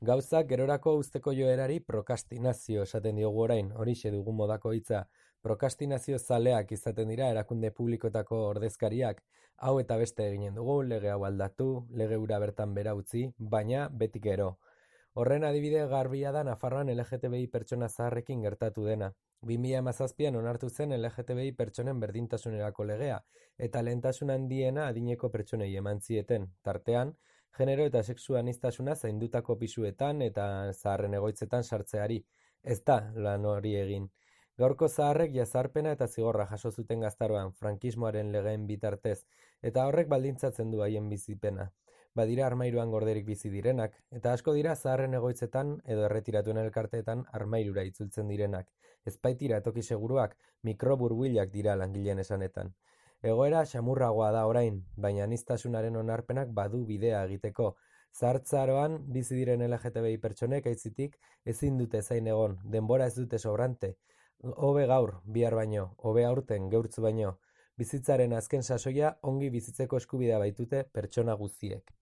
Gauzak gerorako uzteko joerari prokastinazio esaten diogu orain, horixe dugu modako hitza. Prokastinazio zaleak izaten dira erakunde publikoetako ordezkariak, hau eta beste eginen dugu, lege hau aldatu, lege hura bertan bera utzi, baina beti gero. Horren adibide garbia da Nafarroan LGTBI pertsona zaharrekin gertatu dena. 2017an onartu zen LGTBI pertsonen berdintasunerako legea, eta lehentasun handiena adineko pertsonei eman zieten, tartean, genero eta sexu aniztasuna zaindutako pisuetan eta zaharren egoitzetan sartzeari. Ez da lan hori egin. Gaurko zaharrek jazarpena eta zigorra jaso zuten gaztaroan, frankismoaren legeen bitartez, eta horrek baldintzatzen du haien bizipena. Badira armairuan gorderik bizi direnak, eta asko dira zaharren egoitzetan edo erretiratuen elkarteetan armairura itzultzen direnak. Ez baitira toki seguruak, mikroburbuilak dira langileen esanetan. Egoera xamurragoa da orain, baina aniztasunaren onarpenak badu bidea egiteko. Zahartzaroan bizi diren LGTBI pertsonek aitzitik ezin dute zain egon, denbora ez dute sobrante. Hobe gaur, bihar baino, hobe aurten, geurtz baino. Bizitzaren azken sasoia ongi bizitzeko eskubidea baitute pertsona guztiek.